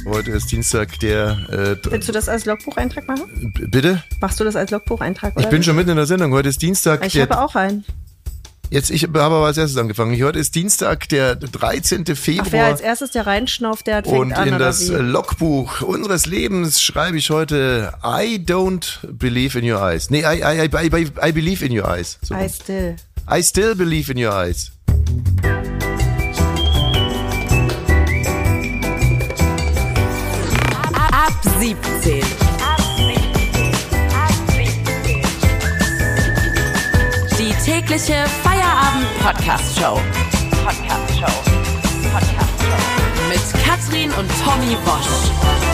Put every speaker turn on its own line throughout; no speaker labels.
Heute ist Dienstag, der...
Willst du das als Logbucheintrag machen?
Bitte?
Machst du das als Logbucheintrag? Oder?
Ich bin schon mitten in der Sendung. Heute ist Dienstag.
Ich habe auch einen.
Ich habe aber als erstes angefangen. Heute ist Dienstag, der 13. Februar.
Ach, wer als erstes der reinschnauft, der fängt
und
an,
in
oder
das
wie?
Logbuch unseres Lebens schreibe ich heute I don't believe in your eyes. Nee, I believe in your eyes. So. I still believe in your eyes.
Ab 17. Die tägliche Feierabend-Podcast-Show. Mit Katrin und Tommy Bosch.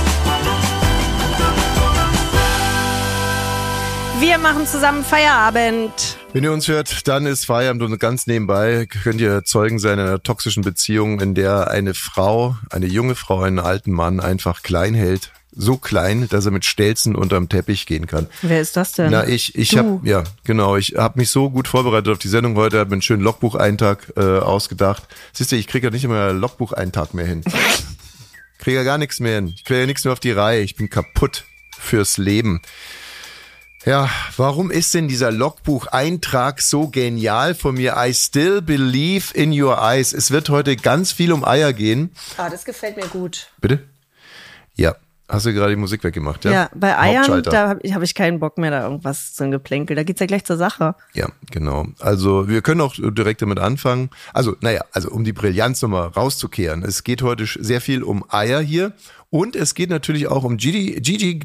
Wir machen zusammen Feierabend.
Wenn ihr uns hört, dann ist Feierabend und ganz nebenbei könnt ihr Zeugen sein einer toxischen Beziehung, in der eine Frau, eine junge Frau, einen alten Mann einfach klein hält. So klein, dass er mit Stelzen unterm Teppich gehen kann.
Wer ist das denn?
Na, ich habe mich so gut vorbereitet auf die Sendung heute, habe mir einen schönen Logbucheintrag ausgedacht. Siehst du, ich kriege ja nicht immer Logbucheintrag mehr hin. Kriege ja gar nichts mehr hin. Ich kriege ja nichts mehr auf die Reihe. Ich bin kaputt fürs Leben. Ja, warum ist denn dieser Logbucheintrag so genial von mir? I still believe in your eyes. Es wird heute ganz viel um Eier gehen.
Ah, das gefällt mir gut.
Bitte? Ja. Hast du gerade die Musik weggemacht, ja?
Ja, bei Eiern, da hab ich keinen Bock mehr, da irgendwas zu Geplänkel. Da geht's ja gleich zur Sache.
Ja, genau. Also wir können auch direkt damit anfangen. Also um die Brillanz nochmal rauszukehren. Es geht heute sehr viel um Eier hier. Und es geht natürlich auch um Gigi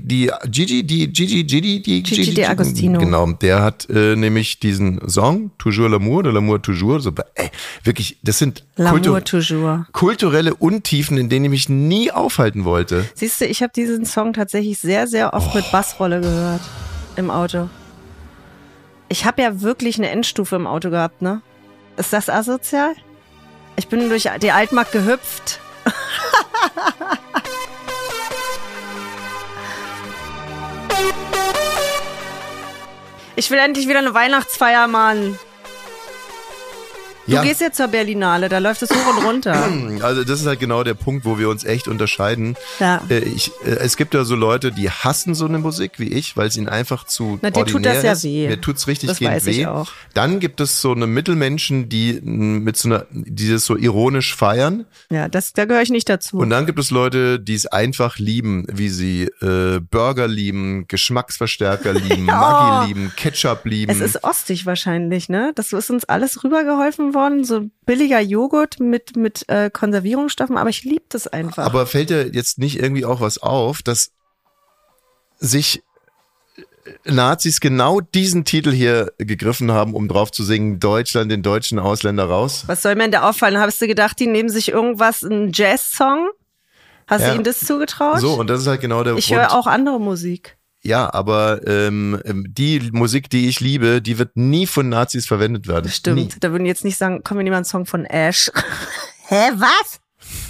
D'Agostino. Genau, der hat nämlich diesen Song, Toujours l'amour, de l'amour toujours. So, wirklich, das sind kulturelle Untiefen, in denen ich mich nie aufhalten wollte.
Siehst du, ich habe diesen Song tatsächlich sehr, sehr oft mit Bassrolle gehört im Auto. Ich habe ja wirklich eine Endstufe im Auto gehabt, ne? Ist das asozial? Ich bin durch die Altmark gehüpft. Ich will endlich wieder eine Weihnachtsfeier, Mann. Du gehst jetzt zur Berlinale, da läuft es hoch und runter.
Also das ist halt genau der Punkt, wo wir uns echt unterscheiden.
Ja.
Es gibt ja so Leute, die hassen so eine Musik wie ich, weil es ihnen einfach zu ordinär
tut das ja
ist.
weh.
Mir tut's richtig
das
gehend
weiß
weh.
Ich auch.
Dann gibt es so eine Mittelmenschen, die die das so ironisch feiern.
Ja, da gehöre ich nicht dazu.
Und dann gibt es Leute, die es einfach lieben, wie sie Burger lieben, Geschmacksverstärker lieben, Maggi lieben, Ketchup lieben.
Es ist ostig wahrscheinlich, ne? Das ist uns alles rübergeholfen worden. So billiger Joghurt mit Konservierungsstoffen, aber ich liebe das einfach.
Aber fällt dir jetzt nicht irgendwie auch was auf, dass sich Nazis genau diesen Titel hier gegriffen haben, um drauf zu singen, Deutschland, den deutschen Ausländer raus?
Was soll mir denn da auffallen? Hast du gedacht, die nehmen sich einen Jazz-Song? Hast du ihnen das zugetraut?
So, und das ist halt genau der Grund.
Ich höre auch andere Musik.
Ja, aber die Musik, die ich liebe, die wird nie von Nazis verwendet werden.
Stimmt,
nie.
Da würden jetzt nicht sagen, komm, wir nehmen einen Song von Ash. Hä, was?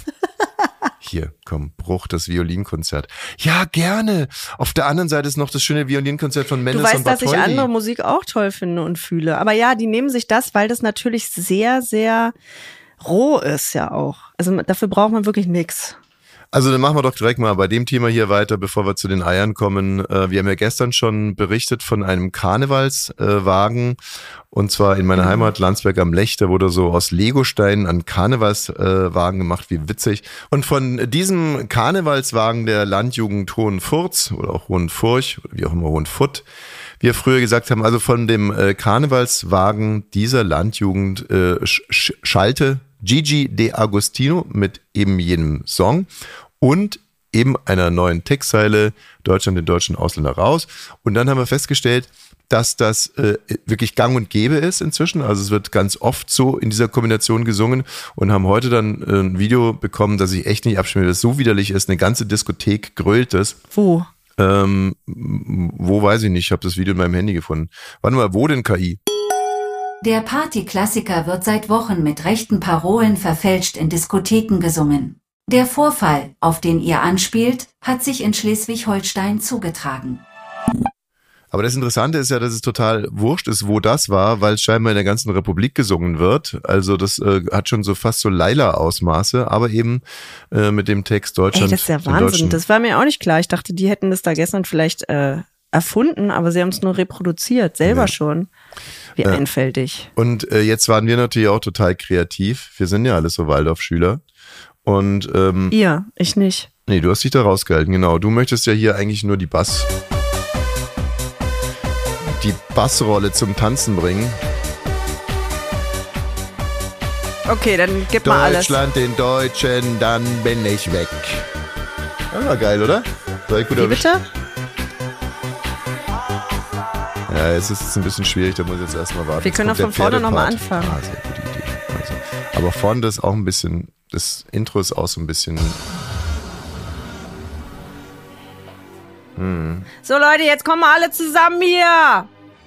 Hier, komm, Bruch, das Violinkonzert. Ja, gerne. Auf der anderen Seite ist noch das schöne Violinkonzert von Mendes und Bartholdy.
Du weißt, dass ich andere Musik auch toll finde und fühle. Aber ja, die nehmen sich das, weil das natürlich sehr, sehr roh ist ja auch. Also dafür braucht man wirklich nichts.
Also dann machen wir doch direkt mal bei dem Thema hier weiter, bevor wir zu den Eiern kommen. Wir haben ja gestern schon berichtet von einem Karnevalswagen und zwar in meiner Heimat Landsberg am Lech. Da wurde so aus Legosteinen ein Karnevalswagen gemacht, wie witzig. Und von diesem Karnevalswagen der Landjugend Hohenfurz oder auch Hohenfurch oder wie auch immer Hohenfutt, wie wir früher gesagt haben, also von dem Karnevalswagen dieser Landjugend schallte Gigi D'Agostino mit eben jenem Song und eben einer neuen Textzeile Deutschland, den deutschen Ausländer raus. Und dann haben wir festgestellt, dass das wirklich gang und gäbe ist inzwischen. Also es wird ganz oft so in dieser Kombination gesungen und haben heute dann ein Video bekommen, das ich echt nicht abschmiere, das so widerlich ist. Eine ganze Diskothek grölt es.
Wo?
Wo weiß ich nicht. Ich habe das Video in meinem Handy gefunden. Warte mal, wo denn KI?
Der Partyklassiker wird seit Wochen mit rechten Parolen verfälscht in Diskotheken gesungen. Der Vorfall, auf den ihr anspielt, hat sich in Schleswig-Holstein zugetragen.
Aber das Interessante ist ja, dass es total wurscht ist, wo das war, weil es scheinbar in der ganzen Republik gesungen wird. Also das hat schon so fast so Laila-Ausmaße, aber eben mit dem Text Deutschland.
Ey, das ist ja Wahnsinn. Das war mir auch nicht klar. Ich dachte, die hätten das da gestern vielleicht erfunden, aber sie haben es nur reproduziert, selber schon. Wie einfältig.
Und jetzt waren wir natürlich auch total kreativ. Wir sind ja alle so Waldorf-Schüler. Und
ihr, ich nicht.
Nee, du hast dich da rausgehalten, genau. Du möchtest ja hier eigentlich nur die Bassrolle zum Tanzen bringen.
Okay, dann gib mal alles.
Deutschland den Deutschen, dann bin ich weg. Das war geil, oder? War ich gut erwischt?
Bitte?
Ja, es ist jetzt ein bisschen schwierig, da muss ich jetzt erstmal warten.
Wir können auch von vorne nochmal anfangen.
Ah, sehr gute Idee. Also, aber vorne das auch ein bisschen, das Intro ist auch so ein bisschen...
So Leute, jetzt kommen wir alle zusammen hier.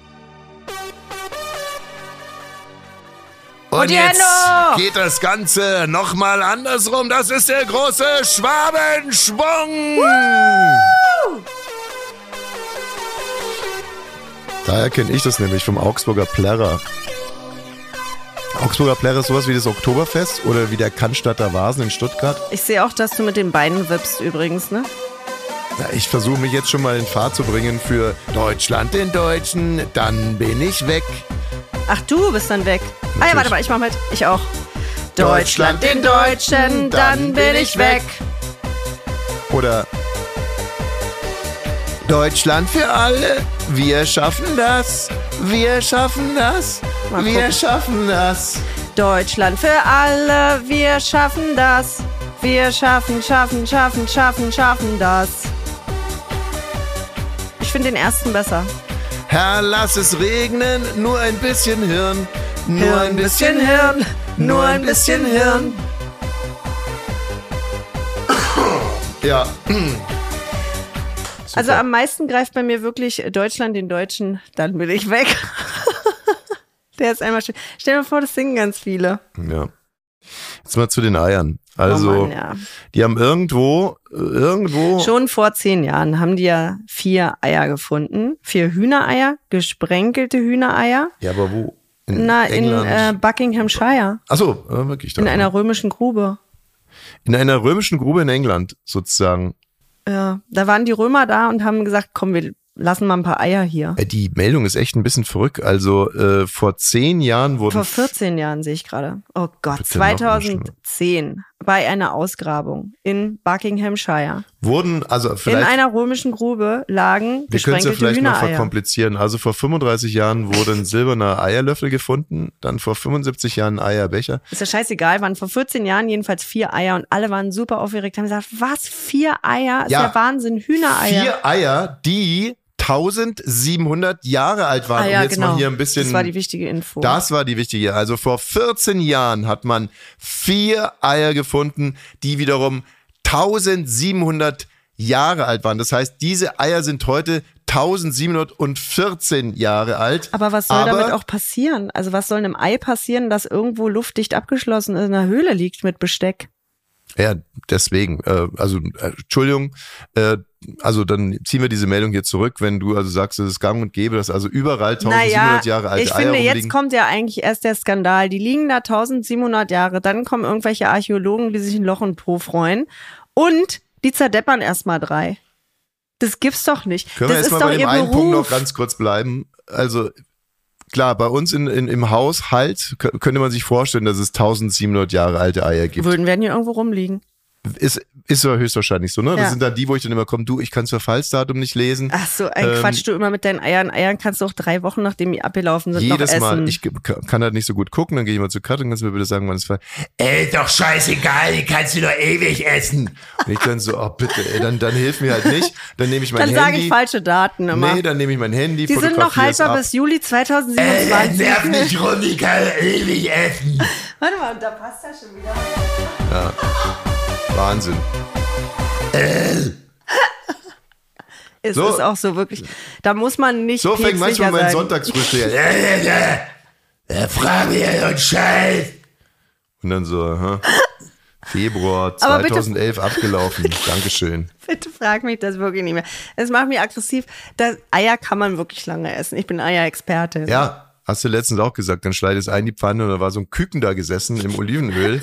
Und
die
jetzt
Hände!
geht das Ganze nochmal andersrum. Das ist der große Schwabenschwung. Daher kenne ich das nämlich vom Augsburger Plärrer. Augsburger Plärrer ist sowas wie das Oktoberfest oder wie der Cannstatter Vasen in Stuttgart.
Ich sehe auch, dass du mit den Beinen wippst übrigens, ne?
Ja, ich versuche mich jetzt schon mal in Fahrt zu bringen für Deutschland den Deutschen, dann bin ich weg.
Ach, du bist dann weg.
Natürlich.
Ah ja, warte mal, ich mach mit. Ich auch. Deutschland den Deutschen, dann bin ich weg.
Oder Deutschland für alle, wir schaffen das, wir schaffen das,
Mal
wir
gucken.
schaffen das.
Deutschland für alle, wir schaffen das. Wir schaffen das. Ich finde den ersten besser.
Herr, lass es regnen, nur ein bisschen Hirn, nur ein bisschen
Hirn, nur ein bisschen Hirn.
Ja.
Also am meisten greift bei mir wirklich Deutschland den Deutschen, dann bin ich weg. Der ist einmal schön. Stell dir mal vor, das singen ganz viele.
Ja. Jetzt mal zu den Eiern. Also,
Oh Mann, ja.
die haben irgendwo.
Schon vor 10 Jahren haben die ja 4 Eier gefunden. 4 Hühnereier, gesprenkelte Hühnereier.
Ja, aber wo?
In Buckinghamshire.
Achso, wirklich.
In einer römischen Grube.
In einer römischen Grube in England, sozusagen.
Ja, da waren die Römer da und haben gesagt, komm, wir lassen mal ein paar Eier hier.
Die Meldung ist echt ein bisschen verrückt. Also vor 10 Jahren wurden...
Vor 14 Jahren sehe ich gerade. Oh Gott,
Bitte noch
2010 bei einer Ausgrabung in Buckinghamshire.
Wurden, also vielleicht...
In einer römischen Grube lagen
wir können es ja
gesprenkelte
vielleicht mal
Hühnereier.
verkomplizieren. Also vor 35 Jahren wurde ein silberner Eierlöffel gefunden, dann vor 75 Jahren ein Eierbecher.
Ist ja scheißegal, waren vor 14 Jahren jedenfalls 4 Eier und alle waren super aufgeregt, haben gesagt, was, 4 Eier? Ist ja Wahnsinn, Hühnereier.
4 Eier, die 1700 Jahre alt waren.
Ah ja,
und jetzt
genau.
mal hier ein bisschen.
Das war die wichtige Info.
Das war die wichtige. Also vor 14 Jahren hat man 4 Eier gefunden, die wiederum 1700 Jahre alt waren. Das heißt, diese Eier sind heute 1714 Jahre alt.
Aber was soll damit auch passieren? Also was soll einem Ei passieren, das irgendwo luftdicht abgeschlossen in einer Höhle liegt mit Besteck?
Ja, deswegen. Entschuldigung. Also dann ziehen wir diese Meldung hier zurück, wenn du also sagst, es ist gang und gäbe, dass also überall 1700 Jahre alte
ich
Eier
finde,
rumliegen.
jetzt kommt ja eigentlich erst der Skandal. Die liegen da 1700 Jahre, dann kommen irgendwelche Archäologen, die sich ein Loch und Po freuen und die zerdeppern erstmal 3. Das gibt's doch nicht.
Können
das
wir
ist
erstmal
doch
bei dem
ihr
einen
Beruf.
Punkt noch ganz kurz bleiben? Also klar, bei uns im Haushalt könnte man sich vorstellen, dass es 1700 Jahre alte Eier gibt.
Werden hier irgendwo rumliegen.
Ist ja höchstwahrscheinlich so, ne?
Ja.
Das sind dann die, wo ich dann immer komme, du, ich kann das Verfallsdatum nicht lesen.
Ach so, ein Quatsch, du immer mit deinen Eiern. Eiern kannst du auch 3 Wochen, nachdem die abgelaufen sind,
Jedes
noch essen.
Mal, ich kann halt nicht so gut gucken, dann gehe ich mal zu Katrin, kannst du mir bitte sagen, wann es war.
Doch scheißegal, die kannst du doch ewig essen.
Und ich dann so, oh bitte, ey, dann hilf mir halt nicht. Dann nehme ich mein
Dann
Handy.
sage ich falsche Daten immer.
Nee, dann nehme ich mein Handy,
Die sind noch
fotografiere es
haltbar
ab.
bis Juli 2027.
Nerv nicht rum, die kann ewig essen.
Warte mal, da passt ja schon wieder.
Wahnsinn.
Es
So.
ist auch so wirklich, da muss man nicht
So fängt manchmal
päpstlicher
mein
sein.
Sonntagsfrühstück an.
Frag mir und Scheiß.
Und dann so, Februar 2011 abgelaufen. Dankeschön.
Bitte frag mich das wirklich nicht mehr. Es macht mich aggressiv. Eier kann man wirklich lange essen. Ich bin Eierexperte.
Ja, hast du letztens auch gesagt. Dann schneide es ein in die Pfanne und da war so ein Küken da gesessen im Olivenöl.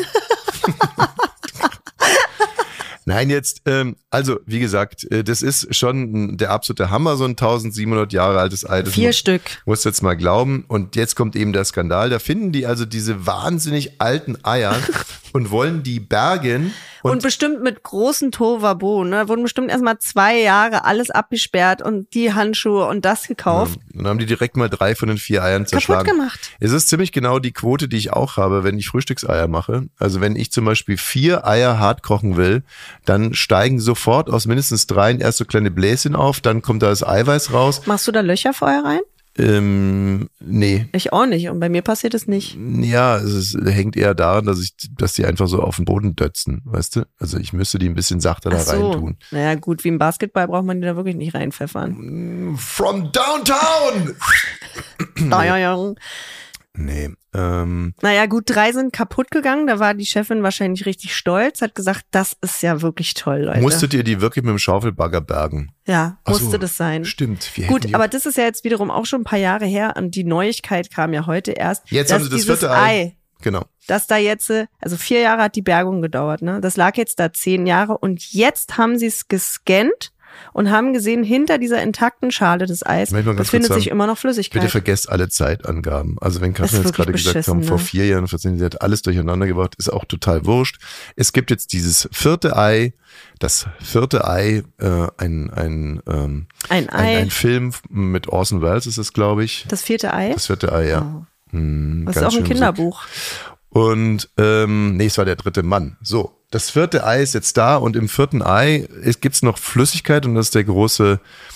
Nein, jetzt, also wie gesagt, das ist schon der absolute Hammer, so ein 1700 Jahre altes Ei.
4 Stück.
Musst jetzt mal glauben. Und jetzt kommt eben der Skandal. Da finden die also diese wahnsinnig alten Eier und wollen die bergen.
Und bestimmt mit großen Tohuwabohu, ne? Wurden bestimmt erstmal 2 Jahre alles abgesperrt und die Handschuhe und das gekauft.
Ja, dann haben die direkt mal 3 von den 4 Eiern zerschlagen.
Kaputt gemacht.
Es ist ziemlich genau die Quote, die ich auch habe, wenn ich Frühstückseier mache. Also wenn ich zum Beispiel 4 Eier hart kochen will, dann steigen sofort aus mindestens 3 erst so kleine Bläschen auf, dann kommt da das Eiweiß raus.
Machst du da Löcher vorher rein?
Nee.
Ich auch nicht. Und bei mir passiert es nicht.
Ja, es hängt eher daran, dass die einfach so auf den Boden dötzen, weißt du? Also ich müsste die ein bisschen sachter da rein tun.
Naja, gut, wie im Basketball braucht man die da wirklich nicht reinpfeffern.
From downtown! Nee.
Naja, gut, 3 sind kaputt gegangen. Da war die Chefin wahrscheinlich richtig stolz, hat gesagt, das ist ja wirklich toll, Leute.
Musstet ihr die wirklich mit dem Schaufelbagger bergen?
Ja, musste das sein.
Stimmt.
Gut, aber das ist ja jetzt wiederum auch schon ein paar Jahre her und die Neuigkeit kam ja heute erst.
Jetzt haben sie das 4. Ei. Genau.
Dass da jetzt, also 4 Jahre hat die Bergung gedauert, ne? Das lag jetzt da 10 Jahre und jetzt haben sie es gescannt und haben gesehen, hinter dieser intakten Schale des Eis befindet sich immer noch Flüssigkeit.
Bitte vergesst alle Zeitangaben. Also wenn Katrin jetzt gerade gesagt haben, vor 4 Jahren, 14, sie hat alles durcheinander gebracht, ist auch total wurscht. Es gibt jetzt dieses 4. Ei, das 4. Ei, ein Film mit Orson Welles ist es, glaube ich.
Das 4. Ei?
Das 4. Ei, ja.
Oh. Das ist auch ein Kinderbuch.
Und es war der 3. Mann. So. Das 4. Ei ist jetzt da und im 4. Ei gibt's noch Flüssigkeit und das ist der große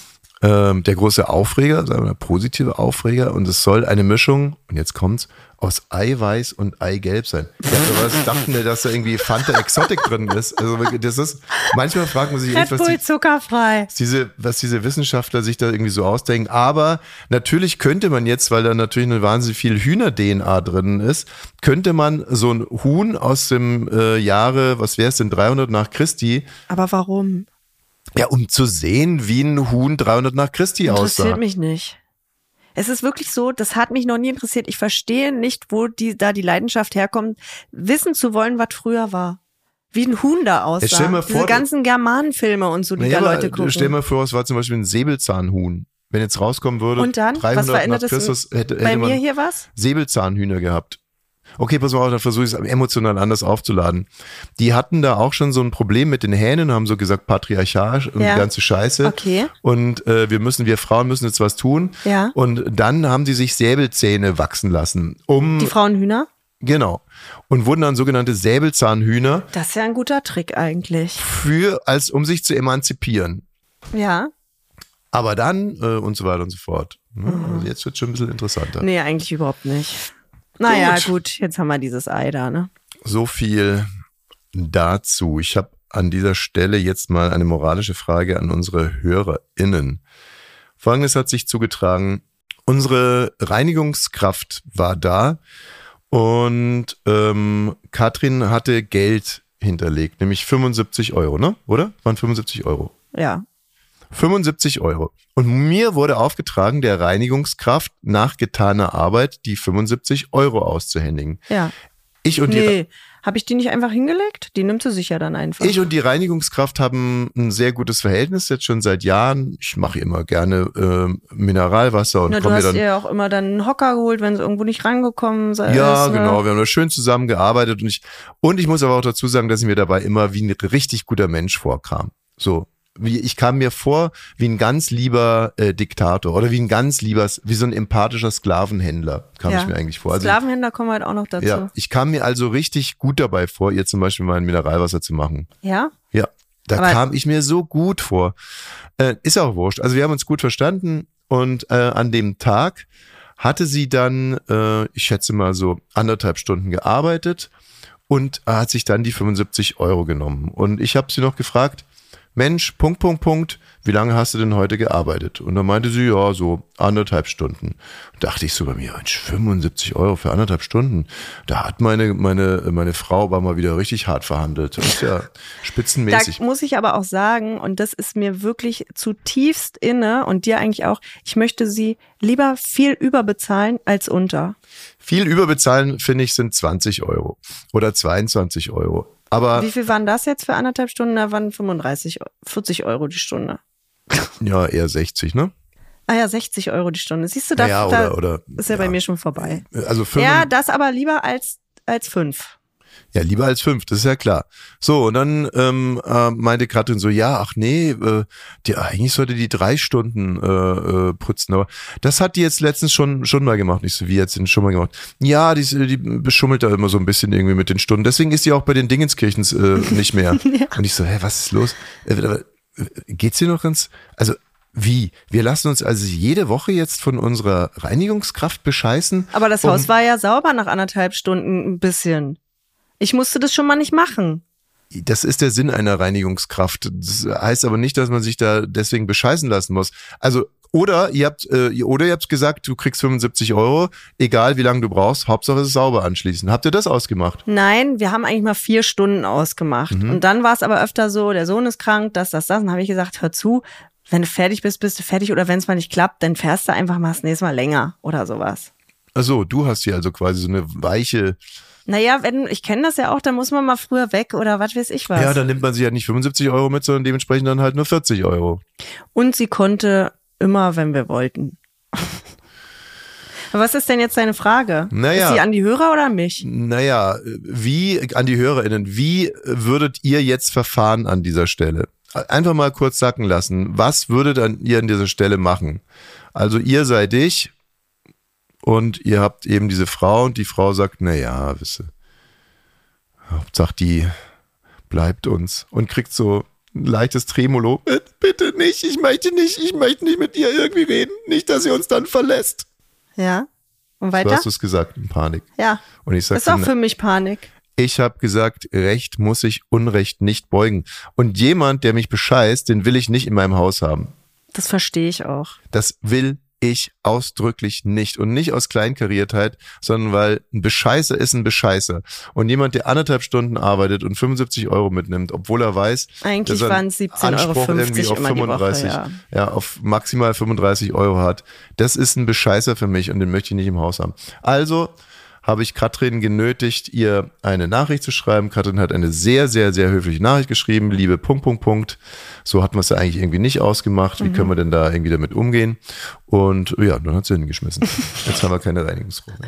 Aufreger, sagen wir mal, positive Aufreger und es soll eine Mischung, und jetzt kommt's, aus Eiweiß und Eigelb sein. Was dachten wir, dass da irgendwie Fanta Exotic drin ist? Also das ist, manchmal fragt man sich,
Red Bull zuckerfrei.
Was diese Wissenschaftler sich da irgendwie so ausdenken. Aber natürlich könnte man jetzt, weil da natürlich eine wahnsinnig viel Hühner-DNA drin ist, könnte man so ein Huhn aus dem Jahre, was wäre es denn, 300 nach Christi.
Aber warum?
Ja, um zu sehen, wie ein Huhn 300 nach Christi aussah.
Interessiert mich nicht. Es ist wirklich so, das hat mich noch nie interessiert. Ich verstehe nicht, wo die Leidenschaft herkommt, wissen zu wollen, was früher war. Wie ein Huhn da aussah.
Stell mal vor,
diese ganzen Germanenfilme und so, die da Leute gucken.
Stell mal vor, es war zum Beispiel ein Säbelzahnhuhn. Wenn jetzt rauskommen würde,
und dann?
300
was verändert
nach Christus, hätte
bei mir
man
hier was?
Säbelzahnhühner gehabt. Okay, pass mal auf, da versuche ich es emotional anders aufzuladen. Die hatten da auch schon so ein Problem mit den Hähnen, haben so gesagt, Patriarchat und die ganze Scheiße.
Okay.
Und wir Frauen müssen jetzt was tun.
Ja.
Und dann haben die sich Säbelzähne wachsen lassen.
Die Frauenhühner?
Genau. Und wurden dann sogenannte Säbelzahnhühner.
Das ist ja ein guter Trick eigentlich.
Um sich zu emanzipieren.
Ja.
Aber dann und so weiter und so fort. Also jetzt wird es schon ein bisschen interessanter.
Nee, eigentlich überhaupt nicht. Naja, gut, jetzt haben wir dieses Ei da, ne?
So viel dazu. Ich habe an dieser Stelle jetzt mal eine moralische Frage an unsere HörerInnen. Folgendes hat sich zugetragen. Unsere Reinigungskraft war da und Katrin hatte Geld hinterlegt, nämlich 75 €, ne? Oder? Waren 75 €.
Ja.
75 €. Und mir wurde aufgetragen, der Reinigungskraft nach getaner Arbeit die 75 € auszuhändigen.
Ja. Habe ich die nicht einfach hingelegt? Die nimmt sie sich ja dann einfach.
Ich und die Reinigungskraft haben ein sehr gutes Verhältnis jetzt schon seit Jahren. Ich mache immer gerne Mineralwasser und
du hast ihr auch immer dann einen Hocker geholt, wenn sie irgendwo nicht rangekommen ist.
Ja, genau. Wir haben da schön zusammengearbeitet und ich muss aber auch dazu sagen, dass ich mir dabei immer wie ein richtig guter Mensch vorkam. So. Ich kam mir vor wie ein ganz lieber Diktator oder wie so ein empathischer Sklavenhändler kam ich mir eigentlich vor. Also
Sklavenhändler kommen halt auch noch dazu.
Ja, ich kam mir also richtig gut dabei vor, ihr zum Beispiel mal ein Mineralwasser zu machen.
Ja?
Ja, kam ich mir so gut vor. Ist auch wurscht. Also wir haben uns gut verstanden und an dem Tag hatte sie dann, ich schätze mal so 1,5 Stunden gearbeitet und hat sich dann die 75 € genommen. Und ich habe sie noch gefragt, Mensch, wie lange hast du denn heute gearbeitet? Und dann meinte sie, ja, so 1,5 Stunden. Und dachte ich so bei mir, Mensch, 75 € für 1,5 Stunden. Da hat meine Frau war mal wieder richtig hart verhandelt. Das ist ja spitzenmäßig.
Da muss ich aber auch sagen, und das ist mir wirklich zutiefst inne und dir eigentlich auch, ich möchte sie lieber viel überbezahlen als unter.
Viel überbezahlen, finde ich, sind 20 € oder 22 €. Aber
wie viel waren das jetzt für 1,5 Stunden? Da waren 40 € die Stunde.
ja, eher 60, ne?
Ah ja, 60 € die Stunde. Siehst du, das
naja, oder,
ist ja bei mir schon vorbei.
Also 5.
Ja, das aber lieber als 5.
Ja, lieber als 5, das ist ja klar. So, und dann meinte Katrin so, ja, ach nee, eigentlich sollte die 3 Stunden putzen, aber das hat die jetzt letztens schon mal gemacht. Nicht so, wie jetzt denn schon mal gemacht? Ja, die beschummelt da immer so ein bisschen irgendwie mit den Stunden. Deswegen ist die auch bei den Dingenskirchens nicht mehr. Ja. Und ich so, was ist los? Geht's hier noch also wie? Wir lassen uns also jede Woche jetzt von unserer Reinigungskraft bescheißen?
Aber das Haus war ja sauber nach 1,5 Stunden ein bisschen. Ich musste das schon mal nicht machen.
Das ist der Sinn einer Reinigungskraft. Das heißt aber nicht, dass man sich da deswegen bescheißen lassen muss. Also, oder ihr habt gesagt, du kriegst 75 €, egal wie lange du brauchst, Hauptsache es ist sauber anschließen. Habt ihr das ausgemacht?
Nein, wir haben eigentlich mal 4 Stunden ausgemacht. Und dann war es aber öfter so, der Sohn ist krank, das. Dann habe ich gesagt, hör zu, wenn du fertig bist, bist du fertig. Oder wenn es mal nicht klappt, dann fährst du einfach mal das nächste Mal länger oder sowas.
Ach so, du hast hier also quasi so eine weiche...
Naja, ich kenne das ja auch, da muss man mal früher weg oder was weiß ich was.
Ja, dann nimmt man sich ja nicht 75 € mit, sondern dementsprechend dann halt nur 40 €.
Und sie konnte immer, wenn wir wollten. Was ist denn jetzt deine Frage?
Naja,
ist sie an die Hörer oder an mich?
Naja, an die HörerInnen, wie würdet ihr jetzt verfahren an dieser Stelle? Einfach mal kurz sacken lassen. Was würdet ihr an dieser Stelle machen? Also ihr seid ich und ihr habt eben diese Frau und die Frau sagt, naja, wisst ihr, Hauptsache die bleibt uns und kriegt so ein leichtes Tremolo. Bitte nicht, ich möchte nicht mit ihr irgendwie reden. Nicht, dass sie uns dann verlässt.
Ja, und weiter?
So hast du es gesagt, in Panik.
Ja,
und ich
ist auch für mich Panik.
Ich habe gesagt, Recht muss sich Unrecht nicht beugen. Und jemand, der mich bescheißt, den will ich nicht in meinem Haus haben.
Das verstehe ich auch.
Das will ich ausdrücklich nicht. Und nicht aus Kleinkariertheit, sondern weil ein Bescheißer ist ein Bescheißer. Und jemand, der 1,5 Stunden arbeitet und 75 € mitnimmt, obwohl er weiß,
eigentlich waren es 17,50 €
irgendwie auf
immer
35,
die Woche,
ja, auf maximal 35 € hat. Das ist ein Bescheißer für mich und den möchte ich nicht im Haus haben. Also habe ich Katrin genötigt, ihr eine Nachricht zu schreiben. Katrin hat eine sehr, sehr, sehr höfliche Nachricht geschrieben. Liebe ... So hatten wir es ja eigentlich irgendwie nicht ausgemacht. Wie können wir denn da irgendwie damit umgehen? Und ja, dann hat sie hingeschmissen. Jetzt haben wir keine Reinigungsfrau mehr.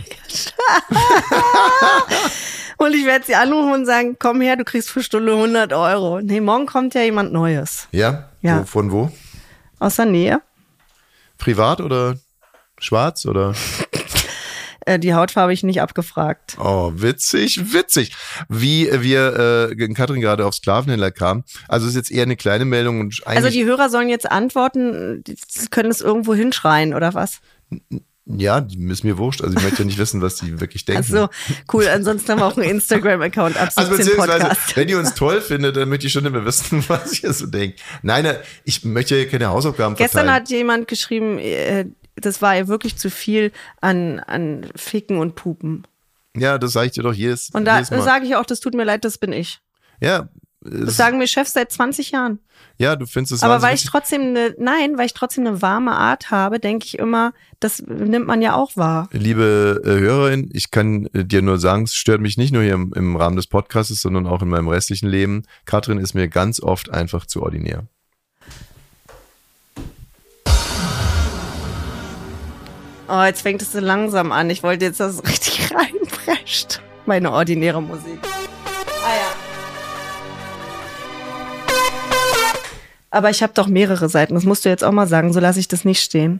Und ich werde sie anrufen und sagen, komm her, du kriegst für Stunde 100 €. Nee, morgen kommt ja jemand Neues.
Ja?
Ja.
Von wo?
Aus der Nähe.
Privat oder schwarz oder?
Die Hautfarbe habe ich nicht abgefragt.
Oh, witzig. Wie wir Katrin gerade auf Sklavenhändler kam. Also es ist jetzt eher eine kleine Meldung. Und
also die Hörer sollen jetzt antworten, sie können es irgendwo hinschreien, oder was?
Ja, ist mir wurscht. Also ich möchte ja nicht wissen, was die wirklich denken.
Ach so, cool. Ansonsten haben wir auch einen Instagram-Account ab 17
also
Podcast.
Wenn ihr uns toll findet, dann möchte ich schon immer wissen, was ihr so denkt. Nein, ich möchte ja keine Hausaufgaben
Gestern
verteilen.
hat jemand geschrieben, das war ja wirklich zu viel an Ficken und Pupen.
Ja, das sage ich dir doch jedes Mal.
Und da sage ich auch, das tut mir leid, das bin ich.
Ja.
Das sagen mir Chefs seit 20 Jahren.
Ja, du findest es
aber weil ich trotzdem eine warme Art habe, denke ich immer, das nimmt man ja auch wahr.
Liebe Hörerin, ich kann dir nur sagen, es stört mich nicht nur hier im Rahmen des Podcasts, sondern auch in meinem restlichen Leben. Katrin ist mir ganz oft einfach zu ordinär.
Oh, jetzt fängt es so langsam an. Ich wollte jetzt, dass es richtig reinprescht. Meine ordinäre Musik. Ah ja. Aber ich habe doch mehrere Seiten. Das musst du jetzt auch mal sagen. So lasse ich das nicht stehen.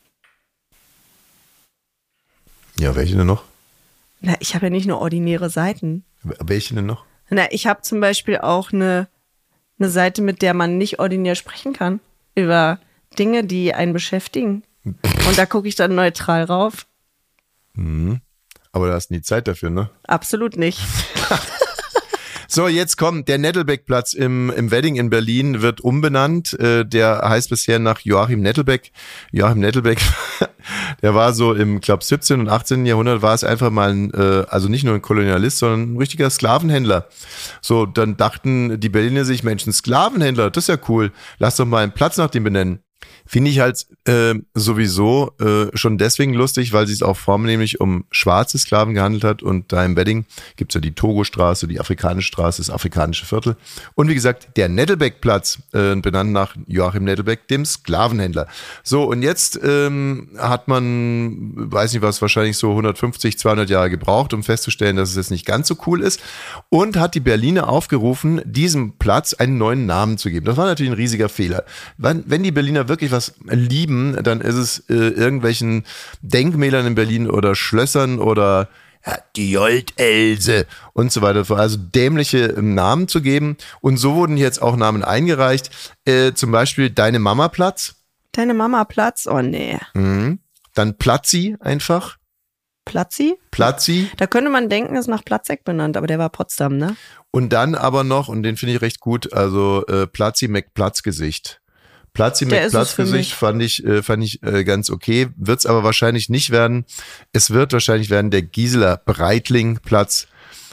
Ja, welche denn noch?
Na, ich habe ja nicht nur ordinäre Seiten.
Welche denn noch?
Na, ich habe zum Beispiel auch eine Seite, mit der man nicht ordinär sprechen kann. Über Dinge, die einen beschäftigen. Und da gucke ich dann neutral rauf.
Mhm. Aber da hast du nie Zeit dafür, ne?
Absolut nicht.
So, jetzt kommt der Nettelbeck-Platz im Wedding in Berlin wird umbenannt. Der heißt bisher nach Joachim Nettelbeck. Joachim Nettelbeck, der war so im, glaube 17. und 18. Jahrhundert war es einfach mal also nicht nur ein Kolonialist, sondern ein richtiger Sklavenhändler. So, dann dachten die Berliner sich, Mensch, ein Sklavenhändler, das ist ja cool. Lass doch mal einen Platz nach dem benennen. Finde ich halt sowieso schon deswegen lustig, weil es sich auch vornehmlich um schwarze Sklaven gehandelt hat und da im Wedding gibt's ja die Togo-Straße, die afrikanische Straße, das afrikanische Viertel und wie gesagt der Nettelbeck-Platz, benannt nach Joachim Nettelbeck, dem Sklavenhändler. So und jetzt hat man, weiß nicht was, wahrscheinlich so 150, 200 Jahre gebraucht, um festzustellen, dass es jetzt nicht ganz so cool ist und hat die Berliner aufgerufen, diesem Platz einen neuen Namen zu geben. Das war natürlich ein riesiger Fehler. Wenn die Berliner wirklich was lieben, dann ist es irgendwelchen Denkmälern in Berlin oder Schlössern oder die Jolt-Else und so weiter. Also dämliche Namen zu geben. Und so wurden jetzt auch Namen eingereicht. Zum Beispiel Deine Mama-Platz.
Deine Mama-Platz? Oh nee.
Dann Platzi einfach.
Platzi?
Platzi.
Da könnte man denken, ist nach Platzek benannt, aber der war Potsdam, ne?
Und dann aber noch, und den finde ich recht gut, also Platzi McPlatzgesicht. Platzi mit Platzgesicht fand ich ganz okay. Wird's aber wahrscheinlich nicht werden. Es wird wahrscheinlich werden der Gisela Breitling Platz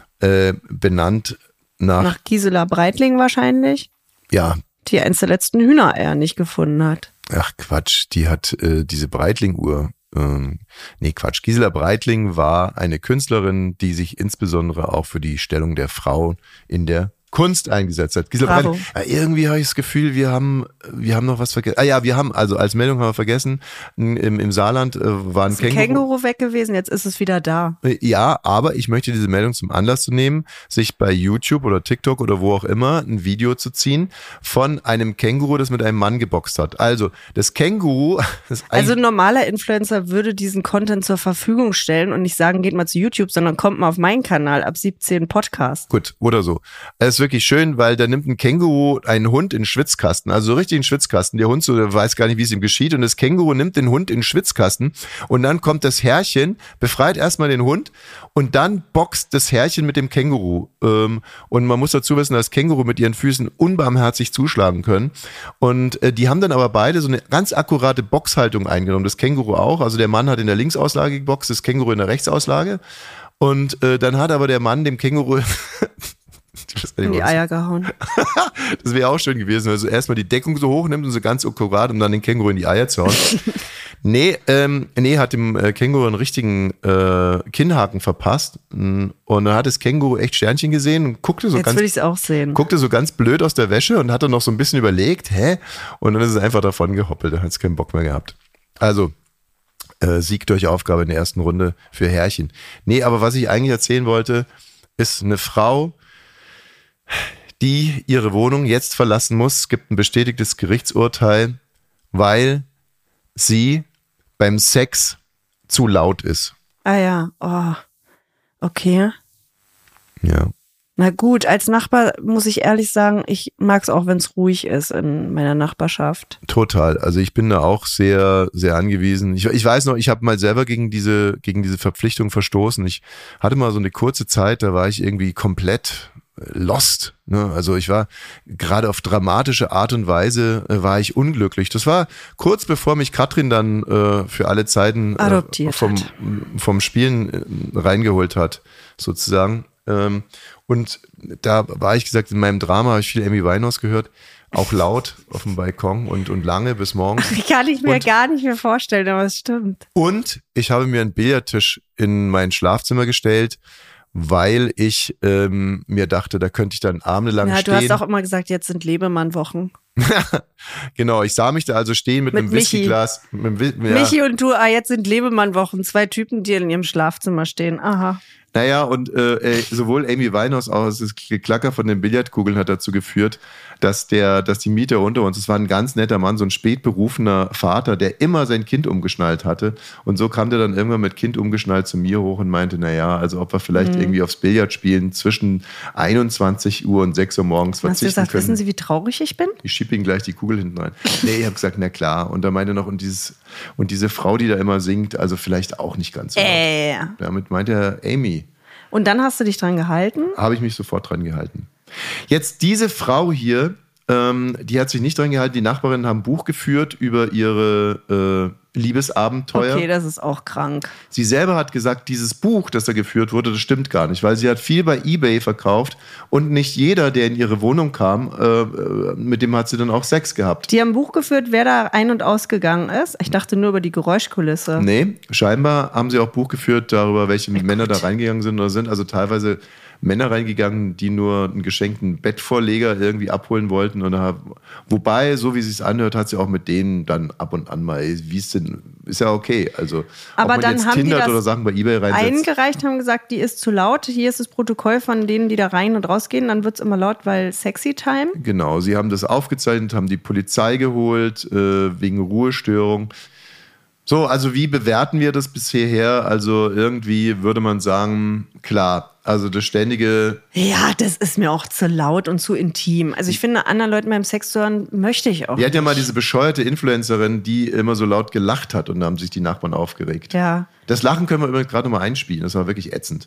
benannt nach
Gisela Breitling wahrscheinlich.
Ja.
Die eins der letzten Hühnereier nicht gefunden hat.
Ach Quatsch, die hat diese Breitling-Uhr. Nee, Quatsch. Gisela Breitling war eine Künstlerin, die sich insbesondere auch für die Stellung der Frau in der Kunst eingesetzt hat. Gisela Breitling. Ja, irgendwie habe ich das Gefühl, wir haben noch was vergessen. Wir haben, also als Meldung haben wir vergessen, im Saarland war ein
Känguru weg gewesen, jetzt ist es wieder da.
Ja, aber ich möchte diese Meldung zum Anlass zu nehmen, sich bei YouTube oder TikTok oder wo auch immer ein Video zu ziehen von einem Känguru, das mit einem Mann geboxt hat. Also, das Känguru...
Also ein normaler Influencer würde diesen Content zur Verfügung stellen und nicht sagen, geht mal zu YouTube, sondern kommt mal auf meinen Kanal, ab 17 Podcast.
Gut, oder so. Es ist wirklich schön, weil da nimmt ein Känguru einen Hund in den Schwitzkasten, also so richtig in den Schwitzkasten. Der Hund so, der weiß gar nicht, wie es ihm geschieht und das Känguru nimmt den Hund in den Schwitzkasten und dann kommt das Herrchen, befreit erstmal den Hund und dann boxt das Herrchen mit dem Känguru. Und man muss dazu wissen, dass Känguru mit ihren Füßen unbarmherzig zuschlagen können und die haben dann aber beide so eine ganz akkurate Boxhaltung eingenommen. Das Känguru auch, also der Mann hat in der Linksauslage geboxt, das Känguru in der Rechtsauslage und dann hat aber der Mann dem Känguru
in die Eier gehauen.
Das wäre auch schön gewesen, also erstmal die Deckung so hoch nimmt und so ganz akkurat, um dann den Känguru in die Eier zu hauen. Nee, hat dem Känguru einen richtigen Kinnhaken verpasst und dann hat das Känguru echt Sternchen gesehen und guckte so guckte so ganz blöd aus der Wäsche und hat dann noch so ein bisschen überlegt, und dann ist es einfach davon gehoppelt, dann hat es keinen Bock mehr gehabt. Also Sieg durch Aufgabe in der ersten Runde für Herrchen. Nee, aber was ich eigentlich erzählen wollte, ist eine Frau, die ihre Wohnung jetzt verlassen muss. Es gibt ein bestätigtes Gerichtsurteil, weil sie beim Sex zu laut ist.
Ah ja, oh, okay.
Ja.
Na gut, als Nachbar muss ich ehrlich sagen, ich mag es auch, wenn es ruhig ist in meiner Nachbarschaft.
Total. Also ich bin da auch sehr, sehr angewiesen. Ich weiß noch, ich habe mal selber gegen diese Verpflichtung verstoßen. Ich hatte mal so eine kurze Zeit, da war ich irgendwie komplett lost, ne? Also ich war gerade auf dramatische Art und Weise war ich unglücklich. Das war kurz bevor mich Katrin dann für alle Zeiten vom Spielen reingeholt hat, sozusagen. Und da war ich gesagt, in meinem Drama habe ich viel Amy Winehouse gehört, auch laut auf dem Balkon und lange bis morgens.
Kann ich mir gar nicht mehr vorstellen, aber es stimmt.
Und ich habe mir einen Billardtisch in mein Schlafzimmer gestellt, weil ich mir dachte, da könnte ich dann abendelang stehen.
Ja, du hast auch immer gesagt, jetzt sind Lebemann-Wochen.
Genau, ich sah mich da also stehen mit einem Whiskyglas.
Michi und du, jetzt sind Lebemann-Wochen. 2 Typen, die in ihrem Schlafzimmer stehen. Aha.
Naja, und sowohl Amy Winehouse als auch das Geklacker von den Billardkugeln hat dazu geführt, dass die Mieter unter uns, es war ein ganz netter Mann, so ein spätberufener Vater, der immer sein Kind umgeschnallt hatte. Und so kam der dann irgendwann mit Kind umgeschnallt zu mir hoch und meinte, naja, also ob wir vielleicht irgendwie aufs Billardspielen zwischen 21 Uhr und 6 Uhr morgens verzichten
können. Hast du gesagt,
können.
wissen Sie, wie traurig ich bin?
Ich schieb ihm gleich die Kugel hinten rein. Nee, ich habe gesagt, na klar. Und da meinte er noch, und diese Frau, die da immer singt, also vielleicht auch nicht ganz so laut. Damit meinte er Amy.
Und dann hast du dich dran gehalten?
Habe ich mich sofort dran gehalten. Jetzt diese Frau hier, die hat sich nicht dran gehalten. Die Nachbarinnen haben ein Buch geführt über ihre Liebesabenteuer.
Okay, das ist auch krank.
Sie selber hat gesagt, dieses Buch, das da geführt wurde, das stimmt gar nicht, weil sie hat viel bei eBay verkauft und nicht jeder, der in ihre Wohnung kam, mit dem hat sie dann auch Sex gehabt.
Die haben ein Buch geführt, wer da ein- und ausgegangen ist. Ich dachte nur über die Geräuschkulisse.
Nee, scheinbar haben sie auch Buch geführt darüber, welche Männer da reingegangen sind oder sind. Also teilweise Männer reingegangen, die nur einen geschenkten Bettvorleger irgendwie abholen wollten. Wobei, so wie es sich anhört, hat sie auch mit denen dann ab und an mal, wie es denn, ist ja okay. Also,
aber
ob man
dann
jetzt
haben
Tinder
die das
oder Sachen bei eBay reinsetzt.
eingereicht, haben gesagt, die ist zu laut. Hier ist das Protokoll von denen, die da rein und rausgehen. Dann wird es immer laut, weil sexy time.
Genau, sie haben das aufgezeichnet, haben die Polizei geholt, wegen Ruhestörung. So, also wie bewerten wir das bisher? Also irgendwie würde man sagen, klar, also das ständige...
Ja, das ist mir auch zu laut und zu intim. Also ich finde, anderen Leuten beim Sex zu hören, möchte ich auch
Wir hatten ja
nicht.
mal diese bescheuerte Influencerin, die immer so laut gelacht hat und da haben sich die Nachbarn aufgeregt.
Ja.
Das Lachen können wir übrigens gerade noch mal einspielen, das war wirklich ätzend.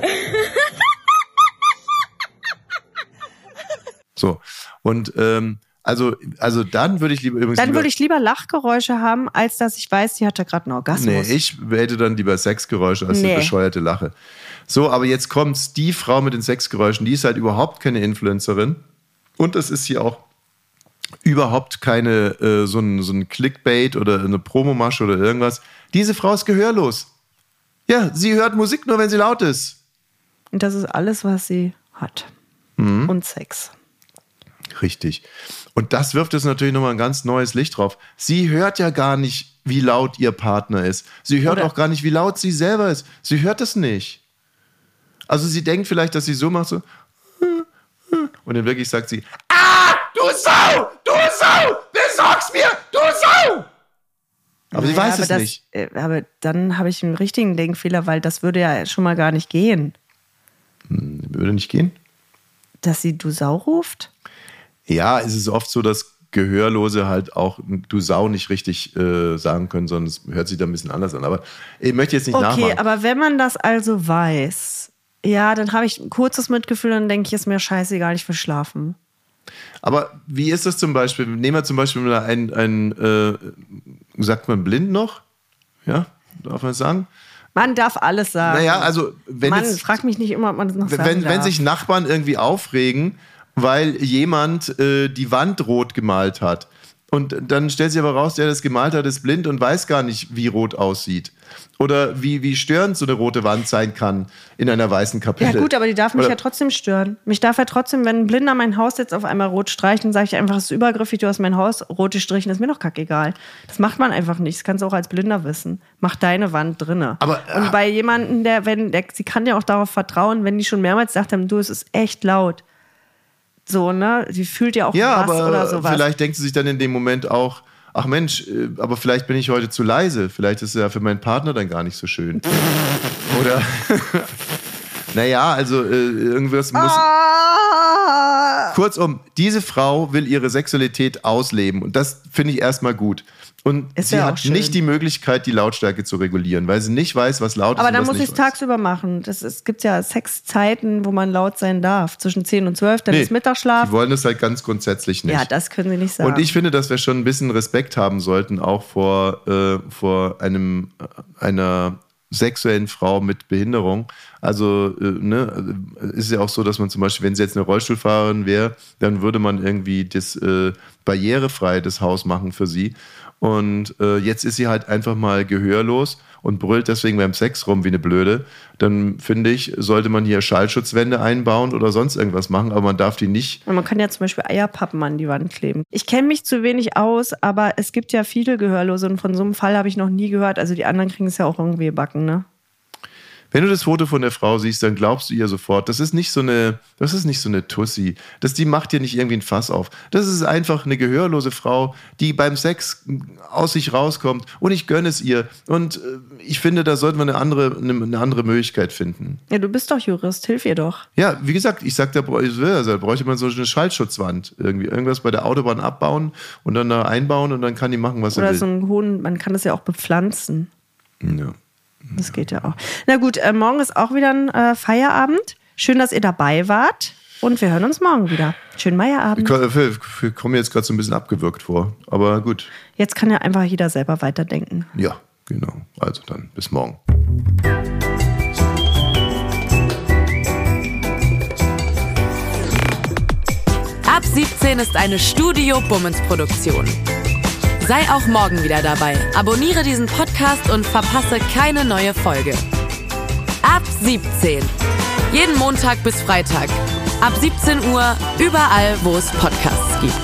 So, und also dann würde ich lieber übrigens...
Dann würde ich lieber Lachgeräusche haben, als dass ich weiß, die hatte gerade einen Orgasmus.
Nee, ich hätte dann lieber Sexgeräusche als eine bescheuerte Lache. So, aber jetzt kommt's, die Frau mit den Sexgeräuschen, die ist halt überhaupt keine Influencerin. Und das ist hier auch überhaupt keine so ein Clickbait oder eine Promomasche oder irgendwas. Diese Frau ist gehörlos. Ja, sie hört Musik nur, wenn sie laut ist.
Und das ist alles, was sie hat. Und Sex.
Richtig. Und das wirft jetzt natürlich nochmal ein ganz neues Licht drauf. Sie hört ja gar nicht, wie laut ihr Partner ist. Sie hört auch gar nicht, wie laut sie selber ist. Sie hört es nicht. Also sie denkt vielleicht, dass sie so macht, so. Und dann wirklich sagt sie,
Du Sau! Du Sau! Besorg's mir! Du Sau!
aber sie weiß es nicht.
Aber dann habe ich einen richtigen Denkfehler, weil das würde ja schon mal gar nicht gehen.
Würde nicht gehen?
Dass sie du Sau ruft?
Ja, es ist oft so, dass Gehörlose halt auch du Sau nicht richtig sagen können, sondern es hört sich da ein bisschen anders an. Aber ich möchte jetzt nicht nachmachen.
Okay, aber wenn man das also weiß, ja, dann habe ich ein kurzes Mitgefühl und dann denke ich, ist mir scheißegal, ich will schlafen.
Aber wie ist das zum Beispiel? Nehmen wir zum Beispiel mal einen sagt man blind noch? Ja, darf man das sagen?
Man darf alles sagen.
Naja, also wenn
Mann,
jetzt,
frag mich nicht immer, ob man das noch sagen darf.
wenn sich Nachbarn irgendwie aufregen, weil jemand die Wand rot gemalt hat. Und dann stellt sich aber raus, der das gemalt hat, ist blind und weiß gar nicht, wie rot aussieht. Oder wie störend so eine rote Wand sein kann in einer weißen Kapelle.
Ja gut, aber die darf mich
Oder-
ja trotzdem stören. Mich darf ja trotzdem, wenn ein Blinder mein Haus jetzt auf einmal rot streicht, dann sage ich einfach, es ist übergriffig, du hast mein Haus rot gestrichen, ist mir doch kackegal. Das macht man einfach nicht, das kannst du auch als Blinder wissen. Mach deine Wand drinne.
Aber,
und bei jemandem, sie kann ja auch darauf vertrauen, wenn die schon mehrmals gesagt haben, du, es ist echt laut. So, ne? Sie fühlt ja auch
Ja,
was
aber
oder sowas.
vielleicht denkt sie sich dann in dem Moment auch, ach Mensch, aber vielleicht bin ich heute zu leise. Vielleicht ist es ja für meinen Partner dann gar nicht so schön. Oder, naja, also irgendwas muss... Kurzum, diese Frau will ihre Sexualität ausleben und das finde ich erstmal gut. Und
Ist
sie
ja auch
hat
schön.
nicht die Möglichkeit, die Lautstärke zu regulieren, weil sie nicht weiß, was laut ist
Aber
und
dann
was
muss ich
nicht
es
weiß.
tagsüber machen. Es gibt ja Sexzeiten, wo man laut sein darf. Zwischen 10 und 12, dann ist Mittagsschlaf.
Die wollen das halt ganz grundsätzlich nicht.
Ja, das können sie nicht sagen.
Und ich finde, dass wir schon ein bisschen Respekt haben sollten, auch vor einer sexuellen Frau mit Behinderung. Also ist ja auch so, dass man zum Beispiel, wenn sie jetzt eine Rollstuhlfahrerin wäre, dann würde man irgendwie das barrierefrei das Haus machen für sie. Und jetzt ist sie halt einfach mal gehörlos und brüllt deswegen beim Sex rum wie eine Blöde. Dann finde ich, sollte man hier Schallschutzwände einbauen oder sonst irgendwas machen, aber man darf die nicht.
Und man kann ja zum Beispiel Eierpappen an die Wand kleben. Ich kenne mich zu wenig aus, aber es gibt ja viele Gehörlose und von so einem Fall habe ich noch nie gehört. Also die anderen kriegen es ja auch irgendwie gebacken, ne?
Wenn du das Foto von der Frau siehst, dann glaubst du ihr sofort, das ist nicht so eine Tussi. Die macht dir nicht irgendwie ein Fass auf. Das ist einfach eine gehörlose Frau, die beim Sex aus sich rauskommt und ich gönne es ihr. Und ich finde, da sollten wir eine andere Möglichkeit finden.
Ja, du bist doch Jurist, hilf ihr doch.
Ja, wie gesagt, ich sag, da bräuchte man so eine Schallschutzwand. Irgendwas bei der Autobahn abbauen und dann da einbauen und dann kann die machen, was sie
Oder
will.
so einen hohen, man kann das ja auch bepflanzen.
Ja.
Das geht ja auch. Na gut, morgen ist auch wieder ein Feierabend. Schön, dass ihr dabei wart. Und wir hören uns morgen wieder. Schönen Feierabend.
Ich komme jetzt gerade so ein bisschen abgewürgt vor, aber gut.
Jetzt kann ja einfach jeder selber weiterdenken.
Ja, genau. Also dann, bis morgen.
Ab 17 ist eine Studio Bummens Produktion. Sei auch morgen wieder dabei. Abonniere diesen Podcast und verpasse keine neue Folge. Ab 17. Jeden Montag bis Freitag. Ab 17 Uhr, überall, wo es Podcasts gibt.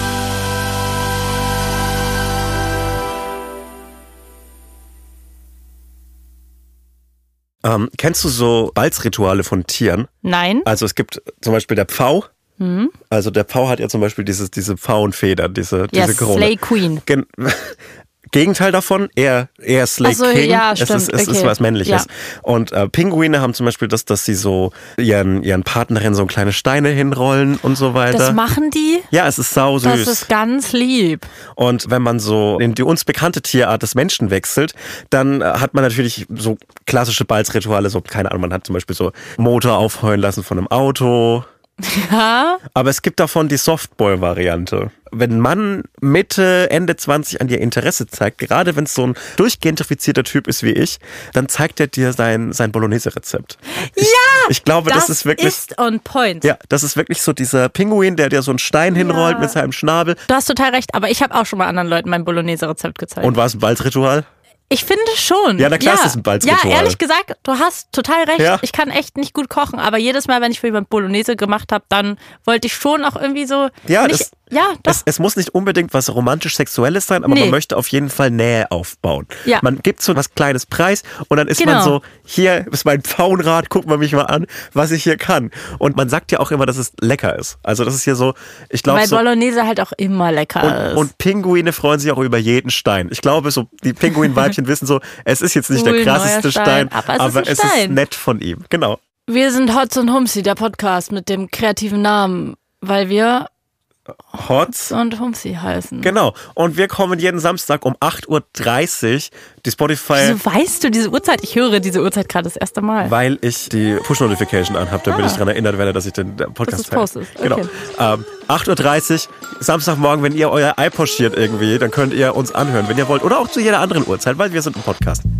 Kennst du so Balzrituale von Tieren?
Nein.
Also es gibt zum Beispiel der Pfau. Also der Pfau hat ja zum Beispiel diese Pfauenfedern, diese Krone.
Slay Queen.
Gegenteil davon, eher Slay King.
Ja,
es
stimmt.
ist was Männliches. Ja. Und Pinguine haben zum Beispiel das, dass sie so ihren Partnerinnen so kleine Steine hinrollen und so weiter.
Das machen die?
Ja, es ist sau süß.
Das ist ganz lieb.
Und wenn man so in die uns bekannte Tierart des Menschen wechselt, dann hat man natürlich so klassische Balzrituale, so keine Ahnung, man hat zum Beispiel so Motor aufheulen lassen von einem Auto.
Ja.
Aber es gibt davon die Softball-Variante. Wenn ein Mann Mitte, Ende 20 an dir Interesse zeigt, gerade wenn es so ein durchgentrifizierter Typ ist wie ich, dann zeigt er dir sein Bolognese-Rezept. Ich glaube, das ist wirklich...
ist on point.
Ja, das ist wirklich so dieser Pinguin, der dir so einen Stein hinrollt mit seinem Schnabel.
Du hast total recht, aber ich habe auch schon mal anderen Leuten mein Bolognese-Rezept gezeigt.
Und war es ein Balzritual?
Ich finde schon.
Ja, na klar, ist das ein Balzritual.
Ja, ehrlich gesagt, du hast total recht.
Ja.
Ich kann echt nicht gut kochen, aber jedes Mal, wenn ich für jemand Bolognese gemacht habe, dann wollte ich schon auch irgendwie so...
Ja,
nicht,
es muss nicht unbedingt was romantisch-sexuelles sein, aber man möchte auf jeden Fall Nähe aufbauen.
Ja.
Man gibt so was kleines Preis und dann ist man so, hier ist mein Pfauenrad, guck mal mich mal an, was ich hier kann. Und man sagt ja auch immer, dass es lecker ist. Also das ist hier so, ich glaube
weil
so...
Bolognese halt auch immer lecker ist.
Und Pinguine freuen sich auch über jeden Stein. Ich glaube, so die Pinguinweibchen wissen so, es ist jetzt nicht der krasseste Stein, aber es ist nett von ihm. Genau.
Wir sind Hotz und Humsi, der Podcast mit dem kreativen Namen, weil wir
Hotz
und Humsi heißen.
Genau. Und wir kommen jeden Samstag um 8.30 Uhr. Die Spotify...
Wieso weißt du diese Uhrzeit? Ich höre diese Uhrzeit gerade das erste Mal.
Weil ich die Push-Notification anhabe, damit ich daran erinnert werde, dass ich den Podcast
postest.
Genau.
Okay.
8.30 Uhr, Samstagmorgen, wenn ihr euer iPod schiert irgendwie, dann könnt ihr uns anhören, wenn ihr wollt. Oder auch zu jeder anderen Uhrzeit, weil wir sind ein Podcast.